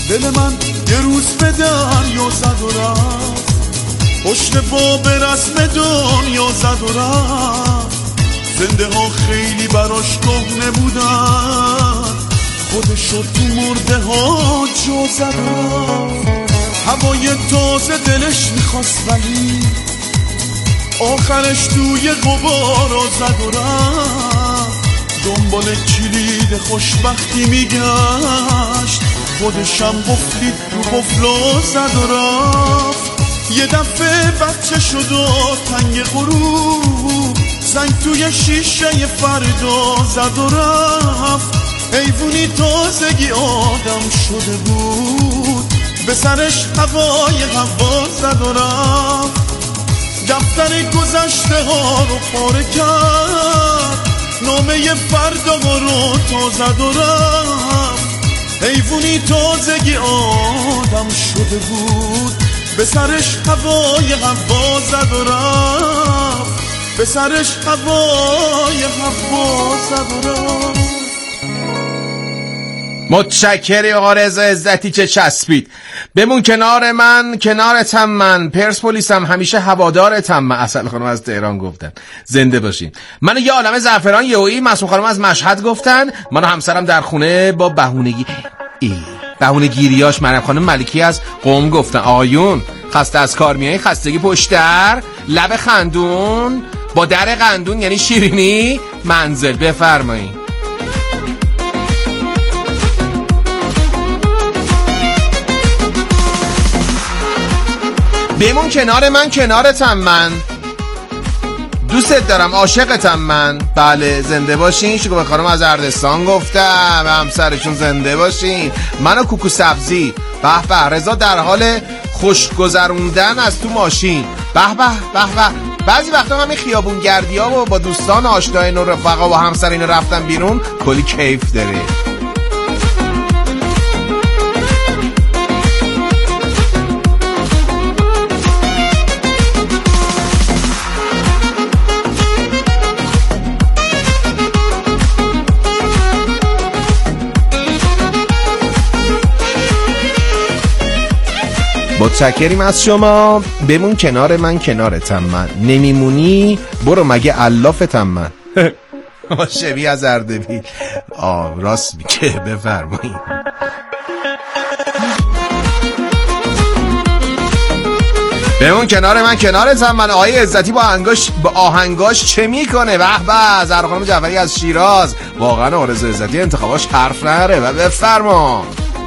دل من یه روز به دریا زد و رفت، پشت باب رسم دنیا زد و رفت. زنده ها خیلی براش کهنه بودن، خودشو تو مرده ها جا زد و رفت. هوای تازه دلش میخواست ولی آخرش توی غبارا زد و رفت. دنبال کلید خوشبختی میگشت، خودشم قفلید رو قفلا زد و رفت. یه دفعه بچه شد و تنگ غروب، زنگ توی شیشه فردا زد و رفت. حیوونی تازگی آدم شده بود، به سرش هوای هوا زد و رفت. دفتر گذشته ها رو پاره کرد، نامه فردا رو تا زد و رفت. حیوونی تازگی آدم شده بود، به سرش هوای هوا زد و رفت. به سرش هوای هوا زد و رفت. متشکری آقا رضا عزتی که چسبید. بمون کنار من کنارتم من، پرسپولیسم همیشه هوادارتم من. اصل خانم از تهران گفتن زنده باشین. منو یه عالمه زعفران یهویی معصوم خانم از مشهد گفتن. منو همسرم در خونه با بهونه‌گیریاش مریم خانم ملکی از قم گفتن. آیون خسته از کار میای، خستگی پشت در، لب خندون با در قندون یعنی شیرینی منزل. بفرمایید. بمون کنار من کنارتم من، دوستت دارم عاشقتم من. بله زنده باشین. شکوه خانم از اردستان گفتم، همسرشون زنده باشین. منو کوکو سبزی به به. رضا در حال خوش گذروندن از تو ماشین. به به به به. بعضی وقتا همین خیابون گردی ها و با دوستان آشنایان و رفقا و همسرین رفتن بیرون کلی کیف داره. متشکریم از شما. بمون کنار من کنارتم من، نمیمونی برو مگه علافتم من. شبیه از اردبیل. راست میگه. بفرمایید. بمون کنار من کنارتم من. آقای عزتی با آهنگاش چه میکنه؟ به به. زهرا جعفری از شیراز. واقعا آرزو عزتی انتخاباش حرف نره. و بفرما.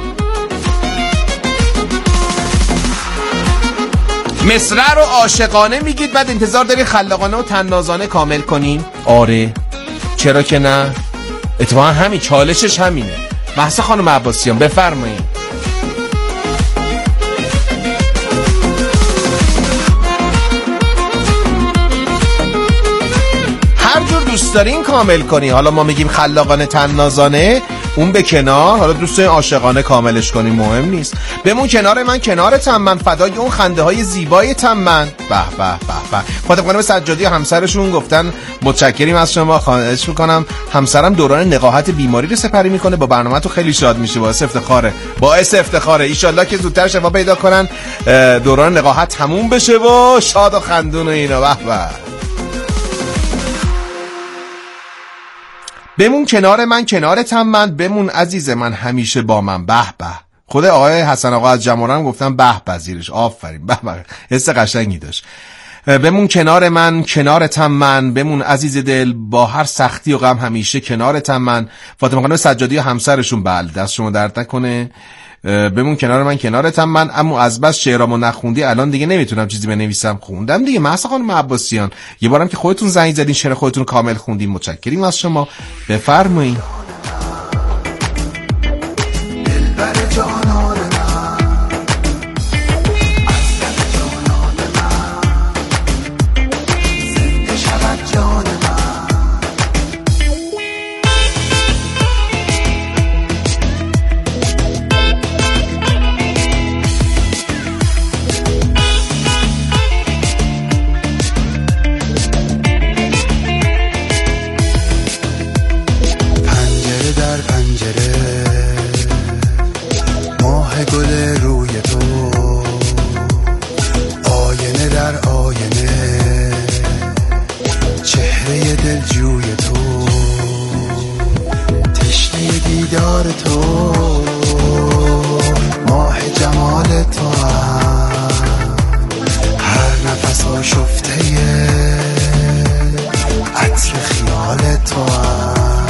مصرع رو عاشقانه میگید بعد انتظار داری خلاقانه و طنازانه کامل کنین؟ آره چرا که نه. اتفاقا همین چالشش همینه. مهسا خانم عباسیان بفرمایید. هر جور دوست دارین کامل کنی. حالا ما میگیم خلاقانه طنازانه، اون به کنار. حالا دوست دارین عاشقانه کاملش کنی، مهم نیست. بمون کنار من کنارتم من، فدای اون خنده های زیبایتم من. به به به به. فاطمه خانم سجادی همسرشون گفتن متشکریم از شما. خواهش میکنم. همسرم دوران نقاهت بیماری رو سپری میکنه، با برنامه‌تون خیلی شاد میشه. باعث افتخاره. ان شاءالله که زودتر شفا پیدا کنن، دوران نقاهت تموم بشه و شاد و خندون و اینا. به به. بمون کنار من کنارتم من، بمون عزیز من همیشه با من. به به. خود آقای حسن آقا از جمهورم گفتم به به زیرش. آفرین. به به. حس قشنگی داشت. بمون کنار من کنارتم من، بمون عزیز دل با هر سختی و غم همیشه کنارتم من. فاطمه خانم سجادی و همسرشون. بله دست شما درد نکنه. بمون کنار من کنارتم من. اما از بس شعرامو نخوندی الان دیگه نمیتونم چیزی بنویسم. خوندم دیگه. مهسا خانم عباسیان یه بارم که خودتون زنگ زدین شعر خودتون کامل خوندین. متشکریم از شما. بفرمایید. دیدار تو، ماه جمال تو هم، هر نفس آشفته عطر خیال تو هم.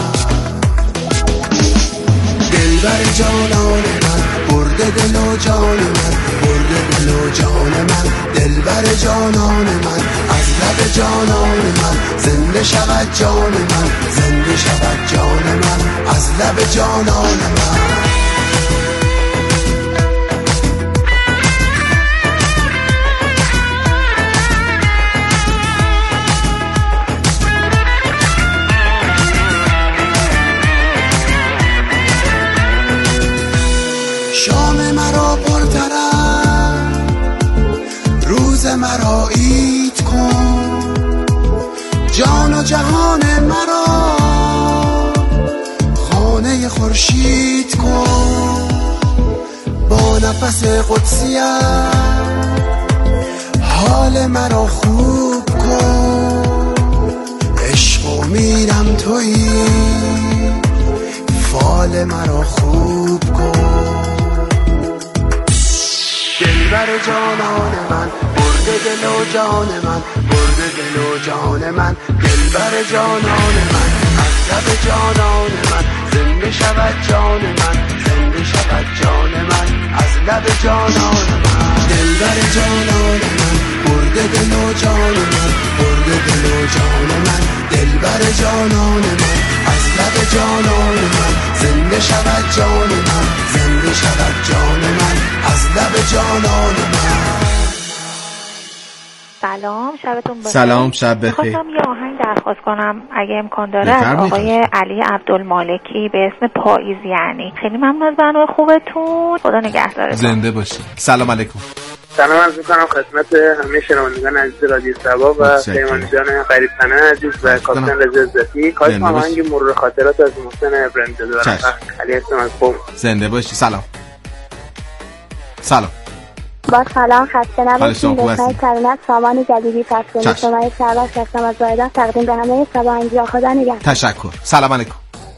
دلبر جانان من، برده دل و جان من، برده دل و جان من. دلبر جانان من، از لب جانان من زنده شود جان من، زنده شود جان من از لب جانان من. شام مرا پرطرف، روز مرا عید کن، جان و جهان مرا خانه خورشید کن. با نفس قدسیت حال مرا خوب کن، عشق و میرم تویی فال مرا خوب کن. دلبر جانان من، برده دل و جان من، برده دل و جان من. دلبر جانان من، از لب جانان من زنده شود جان من، زنده شود جان من از لب جانان من. دلبر جانان من، برده دل و جان من، برده دل و جان من. دلبر جانان من، از لب جانان من زنده شود جان من، زنده شود جان من از لب جانان من. سلام، شبتون بخیر. سلام، شب بخیر. می‌خواستم یه آهنگ درخواست کنم اگه امکان داره از آقای علی عبدالمالکی به اسم پاییز. یعنی خیلی ممنون از برنامه خوبتون، خدا نگهدارتون. زنده باشید. سلام علیکم. سلام عرض می‌کنم خدمت همه شنوندگان عزیز رادیو صبا و پیمان جان غریب تنه عزیز و کاپیتان رضا عزتی. کاش آهنگ مرور خاطرات از محسن ابراهیم زاده دارم. علی هستم از قم. زنده باشی. سلام. سلام. با سلام، خسته نباشید. بهترین کلمات سامان جدیدی پس شما سلام هستم از وایدان تقدیم به همه سباهنجی. خدا نگهدار. تشکر. سلام علیکم.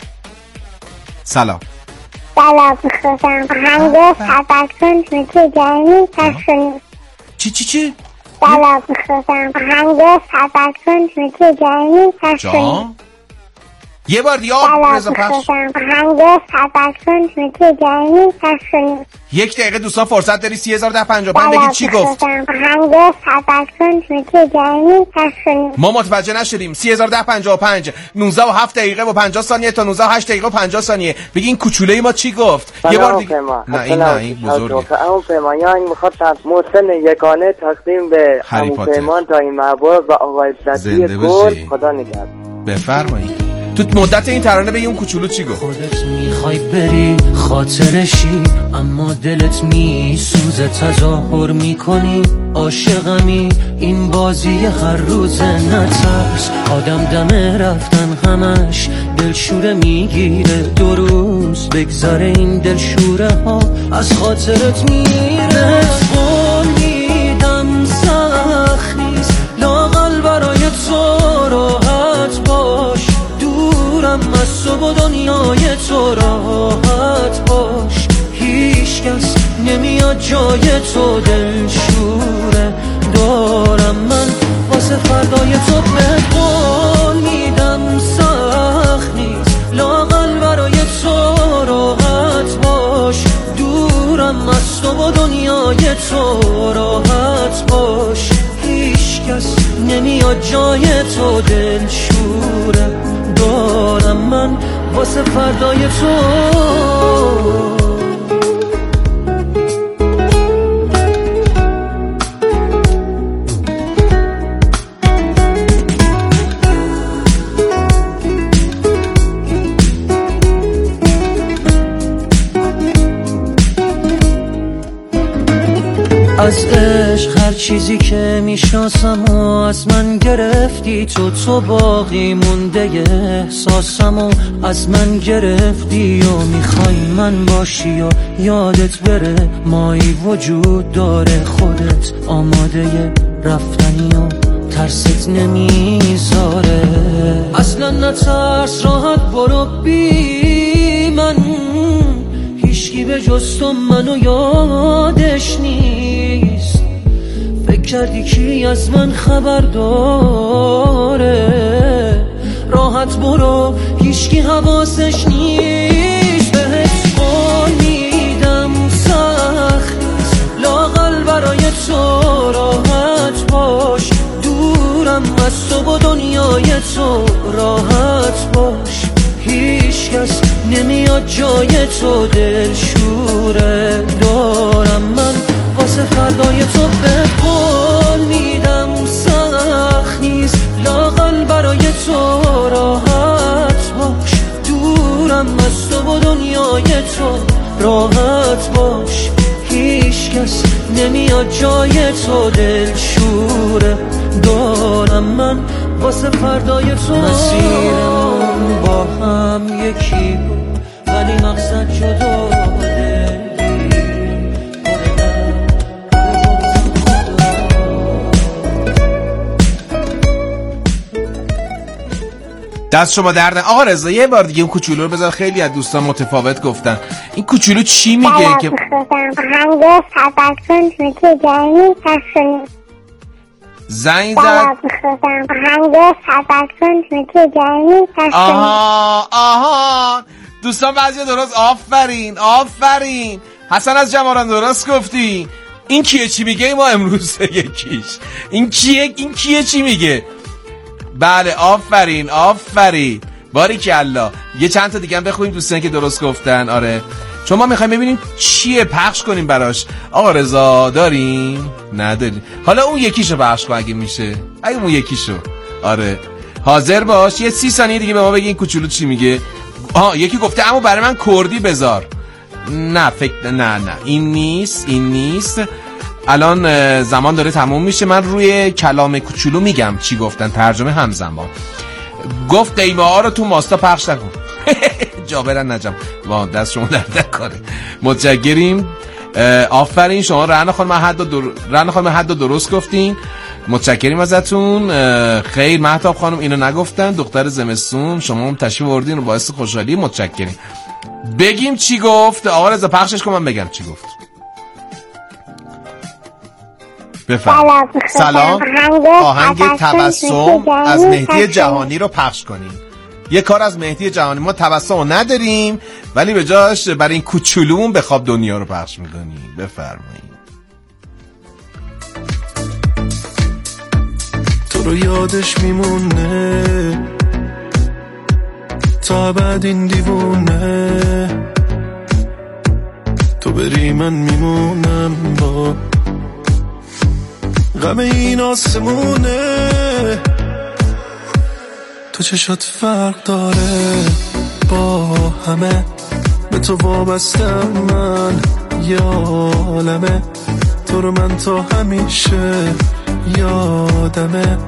سلام. سلام بخوام هنگه تفکرون میتی جایمی تشکنیم. چی؟ سلام بخوام هنگه تفکرون میتی جایمی تشکنیم. یه بار دیگه رضا پخش. هنگه تفکرون میتی جایمی تشکنیم. یک دقیقه دوستان فرصت داری. 301055 بگید چی گفت. هنگه تفکرون میتی جایمی تشکنیم. ما متوجه نشدیم. 301055 19 و 7 دقیقه و 50 ثانیه تا 19 و 8 دقیقه و 50 ثانیه. بگین این کوچوله‌ای ما چی گفت. یه بار دیگه. نه این بزرگه. اون پیمان یا این میخواد محسن یگانه تقدیم به همون پیمان تا این محبوب و آقای عزتی گل. خدا نگهدار. بفرمایید. تو مدت این ترانه به اون کوچولو چی گفت؟ خودت میخوای بری خاطرشی اما دلت میسوزه، تظاهر میکنی عاشقمی، این بازی هر روزه. نترس آدم دم رفتن همش دلشوره میگیره، 2 روز بگذره این دلشوره ها از خاطرت میره. قول میدم سخت نیست لااقل برای تو راحت باش، دورم از تو و دنیای تو راحت باش، هیچ کس نمیاد جای تو دلشوره دارم من واسه فردای تو. بهت قول میدم سخت نیست لااقل برای تو راحت باش، دورم از تو و دنیای تو راحت باش، هیچ کس نمیاد جای تو دلشوره دارم من واسه فردای تو. از عشق هر چیزی که میشناسم و از من گرفتی تو باقی مونده احساسم و از من گرفتی و میخوای من باشی و یادت بره مایی وجود داره، خودت آماده رفتنی و ترست نمیذاره. اصلا نترس راحت برو بی من به جز تو منو یادش نیست. فکر کردی کی از من خبر داره؟ راحت برو هیچکی حواسش نیست. بهت قول میدم سخت نیست، لااقل برای تو راحت باش. دورم از تو و دنیای تو راحت باش. هیچ کس نمیاد جای تو، دلشوره دارم من واسه فردای تو. به قول میدم سخت نیست، لااقل برای تو راحت باش. دورم از تو و دنیای تو راحت باش. هیچ کس نمیاد جای تو، دلشوره دارم من واسه فردای تو. مسیرمون با هم یکی بود ولی مقصد جدا. دست شما درد. آقا رضا یه بار دیگه اون کوچولو رو بذار، خیلی از دوستان متفاوت گفتن. این کوچولو چی میگه که زنگ زد؟ آها دوستان بعضی درست. آفرین حسن از جماران درست گفتی. این کیه چی میگه؟ ما امروز یکیش این کیه چی میگه؟ بله آفرین باریکالله. یه چند تا دیگه هم بخونیم دوستان که درست گفتن. آره چون ما میخوایم ببینیم چیه پخش کنیم براش. آقا رضا داریم؟ نداریم. حالا اون یکیشو پخش کن اگه میشه، اگه اون یکیشو. آره حاضر باش. یه 30 ثانیه دیگه به ما بگی این کوچولو چی میگه. یکی گفته اما برای من کردی بذار. نه این نیست. الان زمان داره تموم میشه، من روی کلام کوچولو میگم چی گفتن، ترجمه همزمان. گفت قیمه ها رو تو ماستا پخش نکن. جابرن نجم وان دست شما درد نکنه. متشکریم. آفرین شما رهنا خانم حد درست گفتین. متشکریم ازتون. خیر مهتاب خانم اینو نگفتن. دختر زمستون شما هم تشریف آوردین و باعث خوشحالی. متشکریم. بگیم چی گفت آقا رضا؟ پخشش کن من بگم چی گفت. سلام. آهنگ تبسم از مهدی جهانی رو پخش کنیم. یه کار از مهدی جهانی، ما تبسم نداریم ولی به جاش برای این کوچولومون به خواب دنیا رو پخش میکنیم. بفرمایید. تو رو یادش میمونه تا بعد این دیوونه، تو بری من میمونم با غم این آسمونه. تو چشات فرق داره با همه، به تو وابستم من یه عالمه. تو رو من تا همیشه یادمه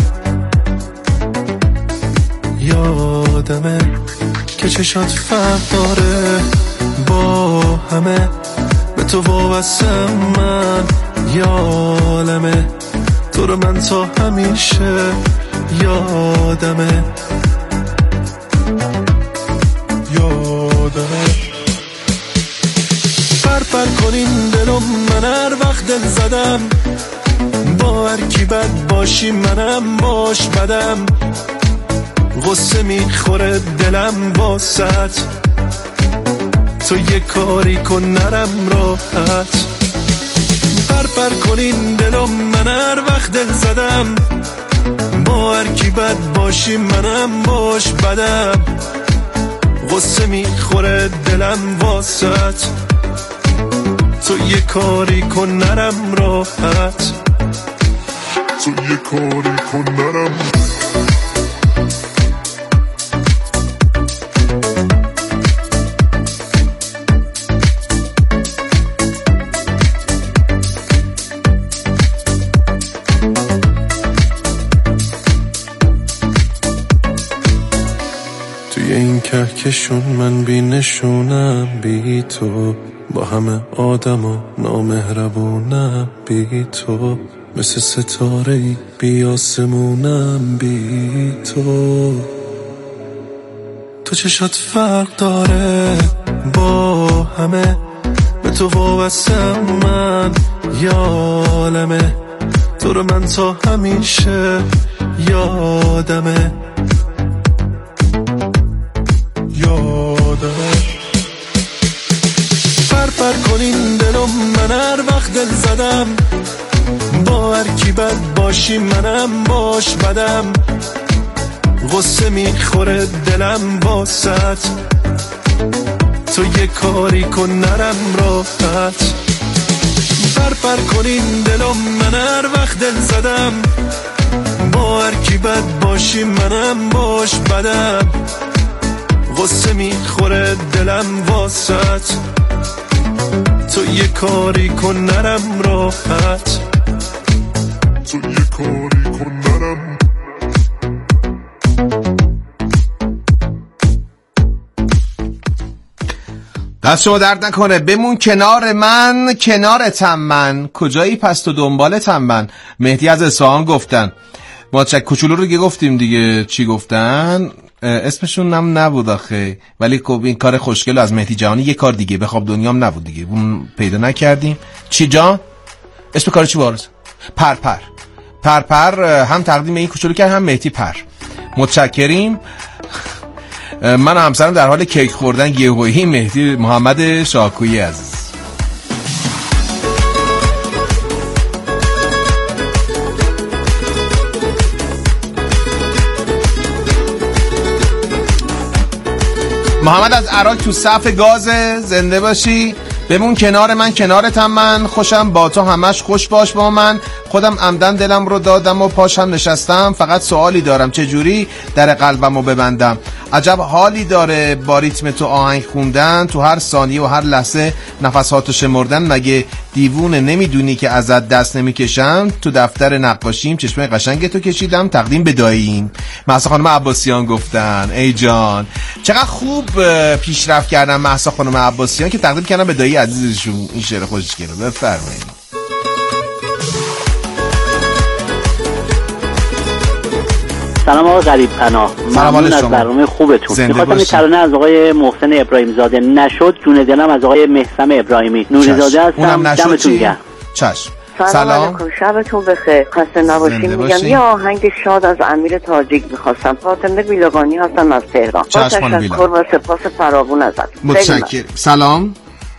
که چشات فرق داره با همه، به تو وابستم من یه عالمه. تو رو من تا همیشه یادمه. پر کنین دلم، من هر وقت دل زدم با هر کی بد باشی منم باش بدم. غصه میخوره دلم واسط، تو یه کاری کن نرم راحت. پر کنین دلم، من هر وقت دل زدم با هر کی بد باشی منم باش بدم. غصه میخوره دلم واسط، تو یه کاری کن نرم راحت. توی این کهکشون من بی نشونم بی تو، با همه آدم و نامهربونم بی تو. مثل ستاره‌ای بی آسمونم بی تو. تو چشات فرق داره با همه، تو وابستم من یالمه، تو رو من تا همیشه یادمه پر کنین دلم، من هر وقت دل زدم با هر کی بد باشی منم باش بدم، غصه میخوره دلم باست، تو یه کاری کن نرم راحت. پر کنین دلم، من هر وقت دل زدم با هر کی بد باشی منم باش بدم، غصه میخوره دلم واسط، تو یه کاری کن نرم راحت، تو یه کاری کن نرم. دست شما درد نکنه. بمون کنار من کنارتم من، کجایی پس تو دنبالتم من. مهدی از اصفهان گفتن. ما چک کوچولو رو که گفتیم دیگه. چی گفتن؟ اسمشون هم نبود آخه، ولی خب این کار خوشگل از مهدی جهانی یه کار دیگه به خواب دنیام نبود دیگه، اون پیدا نکردیم. چی جان؟ اسم کار چی بارز؟ پر هم تقدیم این کوچولو کرد هم مهدی پر. متشکریم. من و همسرم در حال کیک خوردن یهویی مهدی محمد شاکویی عزیز. محمد از عراق تو صف گاز. زنده باشی. بمون کنار من کنارتم من، خوشم با تو همش خوش باش با من، خودم عمدن دلم رو دادم و پاشم نشستم، فقط سوالی دارم چجوری در قلبم رو ببندم، عجب حالی داره با ریتم تو آهنگ خوندن، تو هر ثانیه و هر لحظه نفساتو شمردن، مگه دیوونه نمیدونی که ازت دست نمیکشم، تو دفتر نقاشیم چشمه قشنگ تو کشیدم، تقدیم به داییم. مهسا خانم عباسیان گفتن. ای جان چقدر خوب پیشرفت کردن مهسا خانم عباسیان که تقدیم کردن به دایی عزیزشون این شعر خوشگله. بفرمایید. سلام آقا غریب پناه، ممنون از برنامه خوبتون. میخواستم یه ترانه از آقای محسن ابراهیم زاده نشد جون دلم از آقای محسن ابراهیمی نوری زاده هستم. دمتون گرم. چشم. سلام علیکم، شبتون بخیر، خسته نباشین. میگم یه آهنگ شاد از امیر تاجیک میخواستم. فاطمه بیلوگانی هستم از تهران. با تشکر و سپاس فراوون ازت. متشکرم. سلام.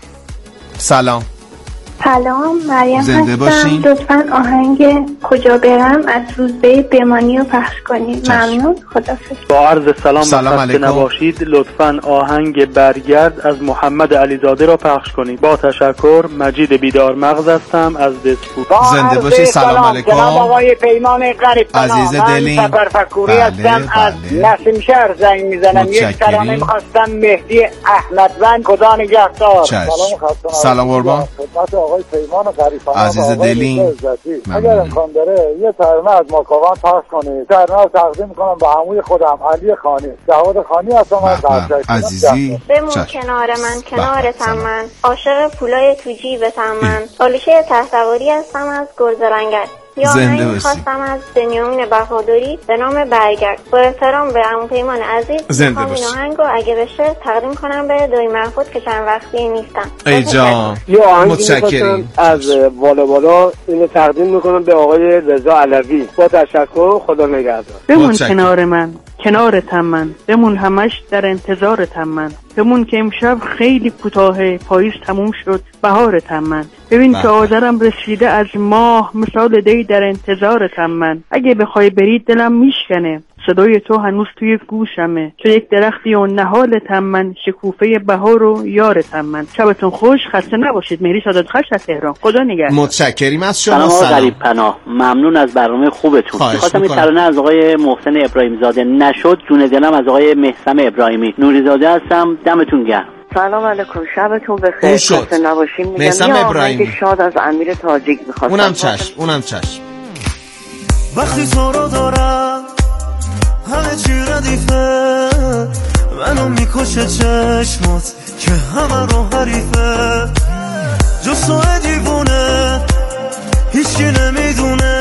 سلام، مریم زنده باشین. لطفاً آهنگ کجا برم از روزبه بمانی رو پخش کنید. ممنون. خداحافظ. با عرض سلام علیکم. نباشید. لطفاً آهنگ برگرد از محمد علیزاده را پخش کنید. با تشکر. مجید بیدار مغز هستم از دسپور. زنده باشید. سلام علیکم. جناب آقای پیمان غریب عزیز دلیم. من سفر فکوری هستم از نسیم شهر زنگ میزنم. یک ترانه میخواستم مهدی احمدوند خدا نگهدار. سلام قربان. آقای پیمان غریب‌پناه عزیز دلیم، اگر امکان داره یه ترانه از ماکاوان پخش کنید. ترانه رو تقدیم میکنم به عموی خودم علی خانی. جواد خانی هستم از عزیزی. بمون کنار من کنارتم من، عاشق پولای تو جیبتم من، آلیشه تحتواری هستم از گلزرنگت. یا آهنگ میخواستم از بنیامین بهادری به نام برگرد. با احترام به عمو پیمان عزیز میخوام این آهنگ رو اگه بشه تقدیم کنم به دایی محفوظ که چند وقتی نیستم. ای جان متشکرم. از بالا اینو تقدیم میکنم به آقای رضا علوی. با تشکر. خدا نگهدار. بمون کنار من کنارتم من، بمون همش در انتظارتم من، بمون که امشب خیلی کوتاهه، پاییز تموم شد بهارتم من، ببین که آذرم رسیده از ماه، مثال دی در انتظارتم من، اگه بخوای بری دلم میشکنه، صدای تو هنوز توی گوشمه، تو یک درختی و نهالتم من، شکوفه بهار و یارتم من. شبتون خوش، خسته نباشید. مهری سادات خش از تهران. خدا نگهدار. متشکریم از شما. سلام آقا غریب پناه، ممنون از برنامه خوبتون. می‌خواستم این ترانه از آقای محسن ابراهیم زاده نشد جون دلم از آقای محسن ابراهیمی نوری زاده هستم. دمتون گرم. سلام علیکم، شبتون بخیر، خسته نباشین. میگم یه آهنگ شاد از امیر تاجیک می‌خواستم. اونم چشم. وقتی تو رو دارم همه چی ردیفه، منو میکشه چشمات که همه رو حریفه، جز تو دیوونه هیچکی نمیدونه،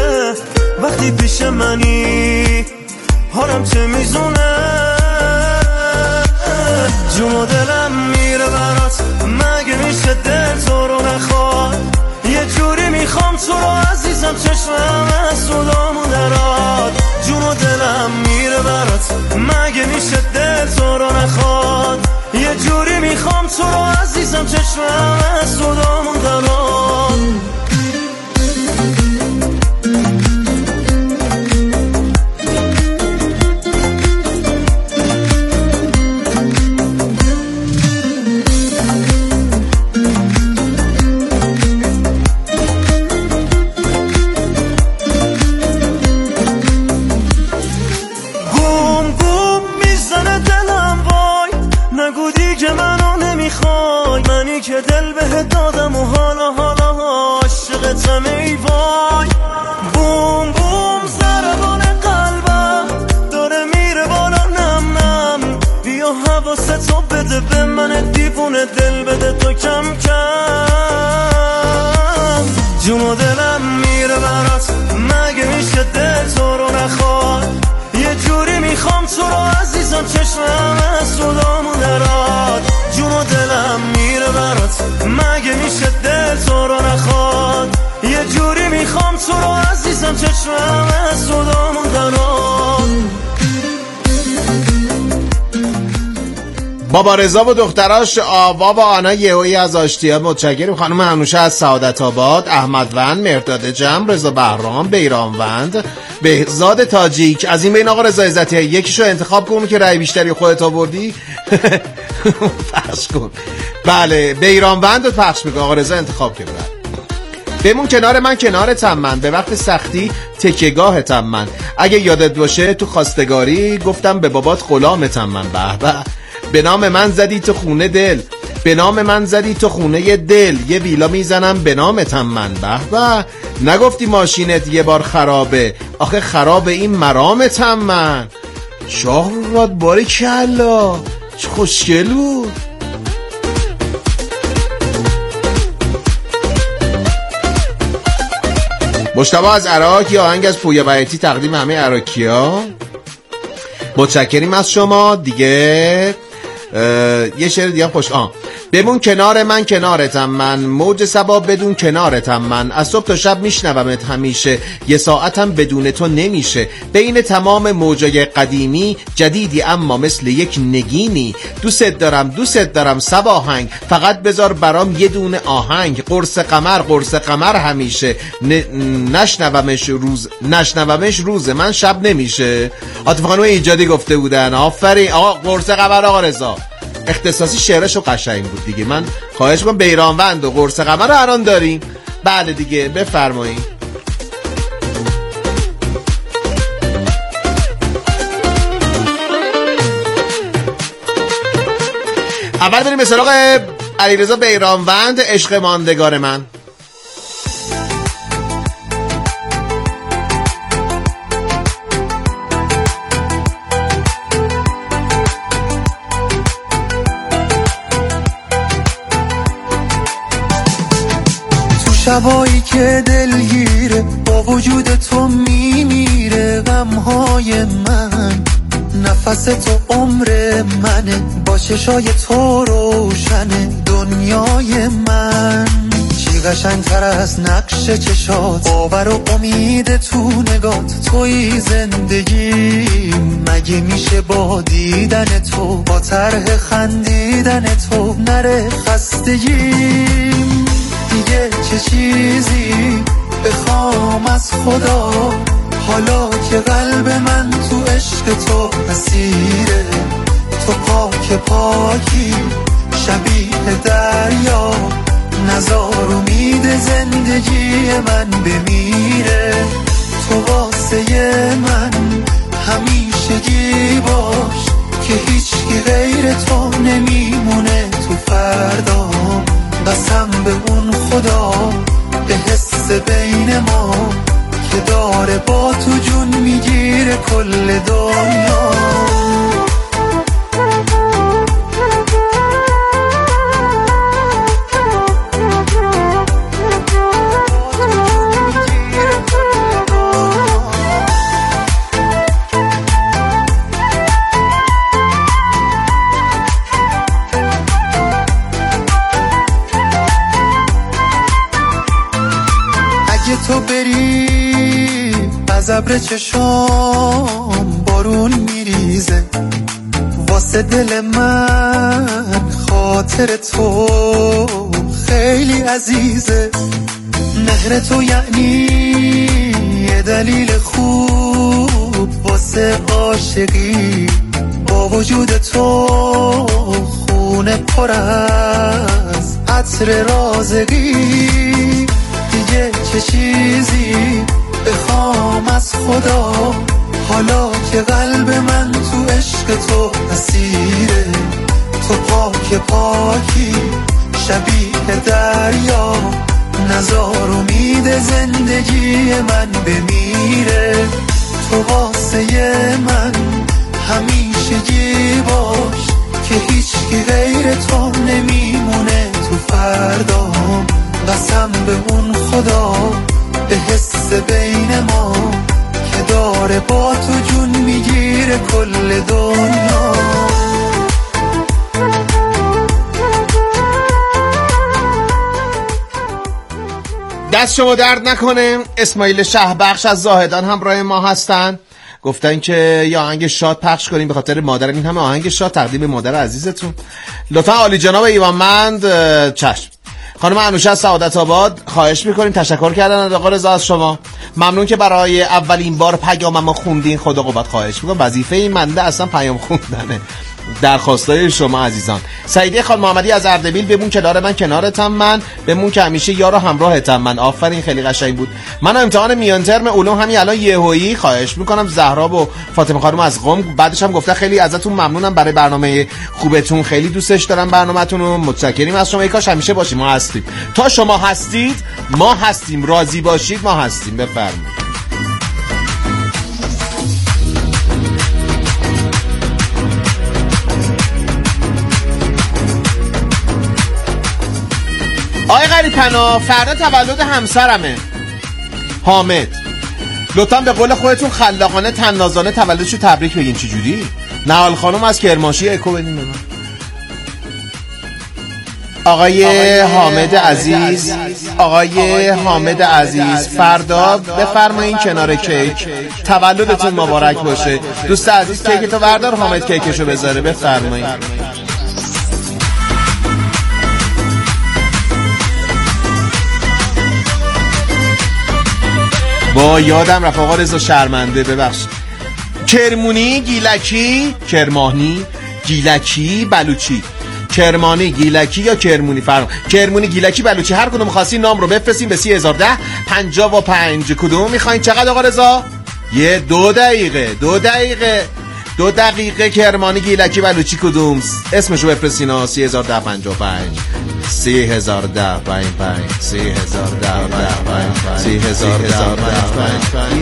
وقتی پیش منی حالم چه میزونه، جون و دلم میره برات، مگه میشه عزیزم چشمم از صدامون دراد جون و دلم میره برات مگه میشه دل تو رو نخواد یه جوری میخوام تو رو عزیزم چشمم از صدامون دراد که دل بهت دادم و حالا عاشقتم ای وای بوم بوم ضربان قلبم داره میره بالا نم نم بیا حواستو بده به من دیوونه دل بده تو کم کم جون و دلم میره برات مگه میشه دل تو رو نخواد یه جوری میخوام تو رو عزیزم چشمم از صدامون دراد جون و دلم میره برات مگه میشه دل تو رو نخواد یه جوری میخوام تو رو عزیزم چشمم از صدامون دراد بابا رضا و دختراش آوا و آنا یهویی از آشتی‌ها متشکریم. خانم انوشه از سعادت آباد، احمدوند، مرداد جمع، رضا بهرام، بیرانوند، بهزاد تاجیک. از این بین آقا رضا عزتی یکیشو انتخاب کن که رأی بیشتری خودت آوردی پخش کن. بله بیرانوند رو پخش میکنه. آقا رضا انتخاب کرد. بمون کنار من کنارتم من به وقت سختی تکیه‌گاهتم من اگه یادت باشه تو خواستگاری گفتم به بابات غلامتم من به به نام من زدی تو خونه دل به نام من زدی تو خونه دل یه ویلا میزنم به نامتم من به نگفتی ماشینت یه بار خرابه آخه خراب این مرامتم من شاهراد باریکلا چه خوشگل بود. مجتبی از عراق یا آهنگ از پویا بیاتی تقدیم همه عراقی‌ها. متشکریم از شما دیگه. یه شعر دیگه خوش بمون کنار من کنارتم من موج صبا بدون کنارتم من از صبح تا شب میشنومت همیشه یه ساعتم بدون تو نمیشه بین تمام موجای قدیمی جدیدی اما مثل یک نگینی دوست دارم سباهنگ فقط بذار برام یه دونه آهنگ قرص قمر همیشه نشنومش روز من شب نمیشه. عاطف خانم ایجادی گفته بودن آفرین آقا قرص قمر آقا رضا اختصاصی شعرشو قشنگ بود دیگه. من خواهش می‌کنم بیرانوند و قرص قمر رو الان داریم. بله دیگه بفرمایید. اول بریم به سراغ علیرضا بیرانوند عشق ماندگار من. شبایی که دلگیره با وجود تو میمیره غمهای من نفس تو عمر منه با چشای تو روشنه دنیای من چی قشنگتر از نقش چشات باور و امید تو نگات توی زندگی مگه میشه با دیدن تو با طرح خندیدن تو نره خستگیم دیگه چه چیزی بخوام از خدا حالا که قلب من تو عشق تو اسیره تو پاکی شبیه دریا نزار امید زندگی من بمیره تو واسه من همیشگی باش که هیچی غیر تو نمیمونه تو فردا قسم به اون خدا به حس بین ما که داره با تو جون میگیره کل دنیا تو بری ابر چشام بارون میریزه واسه دل من خاطر تو خیلی عزیزه مهر تو یعنی یه دلیل خوب واسه عاشقی با وجود تو خونه پر از عطر رازقی دیگه چه چیزی بخوام از خدا حالا که قلب من تو عشق تو اسیره تو پاکی شبیه دریا نزار امید زندگی من بمیره تو واسه من همیشگی باش که هیچکی غیر تو نمیمونه تو فردام قسم به اون خدا به حس بین ما که داره با تو جون میگیره کل دنیا دست شما درد نکنه. اسماعیل شهبخش از زاهدان همراه ما هستن، گفتن که یه آهنگ شاد پخش کنیم به خاطر مادر. این همه آهنگ شاد تقدیم به مادر عزیزتون. لطفا عالی جناب ایوانمند. چشم. خانم انوشه از سعادت آباد خواهش میکنیم، تشکر کردن آقا رضا از شما، ممنون که برای اولین بار پیاممو خوندین. خدا قوت. خواهش میکنم، وظیفه این منده اصلا پیام خوندنه. درخواستای شما عزیزان. سعیده خان محمدی از اردبیل، بمون کنار من کنارتم من، بمون که همیشه یار و همراهتم من. آفرین، خیلی قشنگ بود. من امتحان میان ترم علوم همین الان یهویی. خواهش میکنم. زهرا و فاطمه خانم از قم بعدش هم گفته خیلی ازتون ممنونم برای برنامه خوبتون، خیلی دوستش دارم برنامه‌تون و متشکریم از شما. کاش همیشه باشیم. ما هستیم، تا شما هستید ما هستیم، راضی باشید ما هستیم. بفرمایید. آقای غریب‌پناه، فردا تولد همسرمه حامد، لطفا به قول خودتون خلاقانه طنازانه تولدشو تبریک بگین. چجوری؟ نهال خانم از کرماشی اکو بدین به من. آقای حامد عزیز، آقای حامد عزیز، فردا بفرمایین کنار کیک. تولدتون مبارک باشه. دوست عزیز کیکتو بردار، حامد کیکشو بذاره. بفرمایین. با یادم رفت آقا رضا شرمنده، ببخشید. کرمونی گیلکی، کرمانی گیلکی بلوچی، کرمانی گیلکی یا کرمونی فرق. کرمونی گیلکی بلوچی، هر کدوم خواستین نام رو بفرستین به 3010 55. کدوم میخواین؟ چقدر آقا رضا؟ یه 2 دقیقه 2 دقیقه کرمانی گیلکی بلوچی کدوم اسمشو بفرستین ها. 3010 55 3010 55 3010 55 3010 55.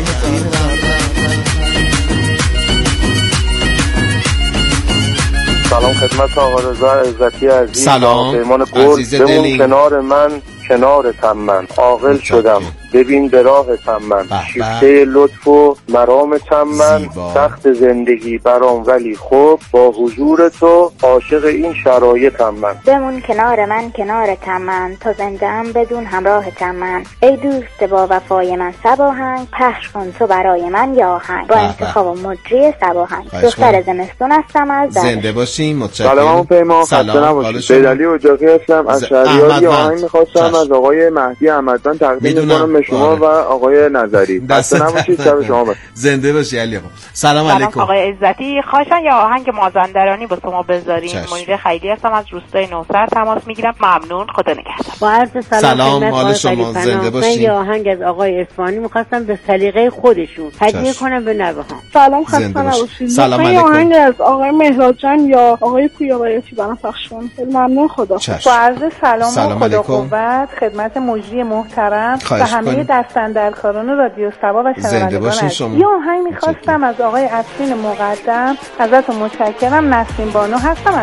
سلام خدمت آقا رضا عزتی عزیز. سلام پیمان عزیز دلی. کنار من کنارتم من، عاقل شدم ببین به راهتم من، شیفته لطف و مرامتم من، سخت زندگی برام ولی خوب با حضور تو عاشق این شرایطم من. بمون کنار من کنارتم من، تا زنده‌ام بدون همراهتم من، ای دوست با وفای من صباهنگ، پخش کن تو برای من یا آهنگ، با انتخاب مجری صباهنگ، دختر زمستون هستم از زنده باشیم. متشکرم. سلام پیمان، خسته نباشید. بیدلی اجاقی هستم از شهریاری. آهنگ می‌خواستم از آقای مهدی احمدزن تقدیم می‌کنم شما و آقای نظری. خسته نباشید. شب شما بخیر. زنده باشی علی آقا. سلام علیکم. آقای عزتی، خواهشاً یا آهنگ مازندرانی با شما بذارین. منیر خیلی هستم از روستای نوسر تماس میگیرم. ممنون، خدا نگهدار. با عرض سلام حال شما، زنده باشین. من آهنگ از آقای اصفهانی می‌خواستم به سلیقه خودشون هدیه کنم به نوه‌هام. سلام، خسته نباشید. سلام علیکم. آهنگ از آقای مهراد جان یا آقای پویا بایاتی برام پخش کنید. ممنون. خدا. با عرض سلام و خدا قوت خدمت مجری محترم و همه دستاندرکاران رادیو صبا و شنوندگان عزیز. یه آهنگ می‌خواستم از آقای افشین مقدم، ازتون متشکرم. نسیم بانو هستم.